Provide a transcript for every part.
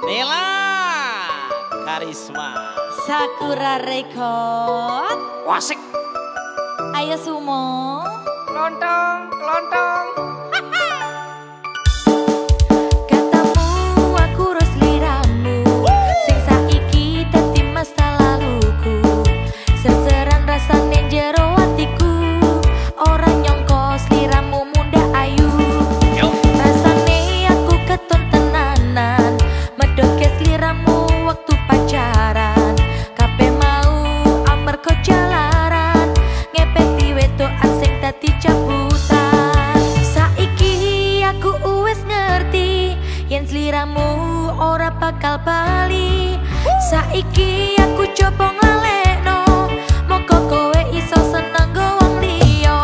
Nela Karisma Sakura Record. Wasik. Ayo Sumo. Kelontong, kelontong. Katamu aku ros liramu, sing saiki dadi masa laluku. Serseran rasane jero atiku, ora nyongko sliramu munda ayu. Rasane aku keton tenanan, medhoke sliramu waktu pacaran. Kabeh mau amarga jalaran, ngepeti wedokan sing dadi cabutan. Saiki aku wis ngerti yen sliramu ora bakal bali. Saiki aku coba ngalekno, moga kowe iso seneng go wong liya.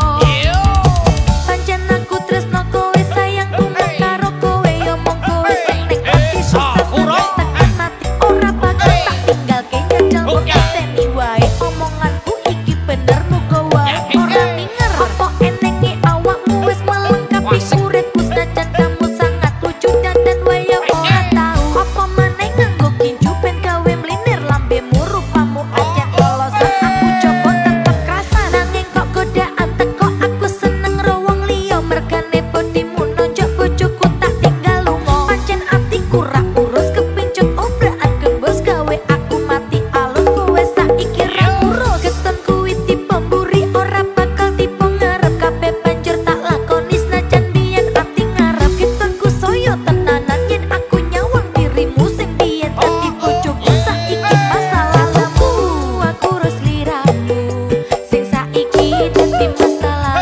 Pancen aku tresno kowe sayangku mung karo kowe yo mung kowe sing ning ati susah tekan mati ora bakal tak tinggalke njajal ngopeni wae. Omonganku iki bener muga wae ora minger apa enenge awakmu wis melengkapi uripku senajan kamu sangat lucu dan wae ora tau apa maneh nganggo kincu ben gawe mlinir lambemu rupamu aja lolosan aku coba tanpa kerasan nanging kok godaan teko aku seneng ro wong liya mergane bodimu nonjok bojoku tak tinggal lunga pancen atiku ra urus kepincut obrakan gembos gawe aku mati alus kowe saiki ra urus keton kuwi tipe mburi ora bakal tipe ngarep kabeh banjur tak lakoni senajan biyen ati ngarep ketonku soyo tenanan yen aku nyawang dirimu sing biyen dadi bojoku saiki masalah lamu aku urus liramu sing saiki dadi masalah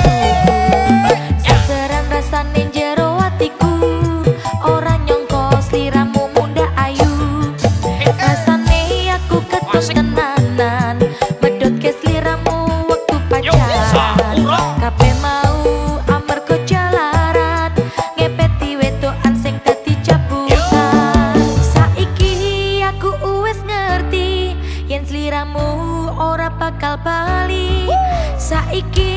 sasaran rasane jero atiku ora nyongko sliramu munda ayu rasane aku keton tenanan medhotke sliramu waktu pacaran kabeh mau amarga jalaran ngepeti wedokan sing dadi cabutan saiki aku wis ngerti yen sliramu ora bakal bali saiki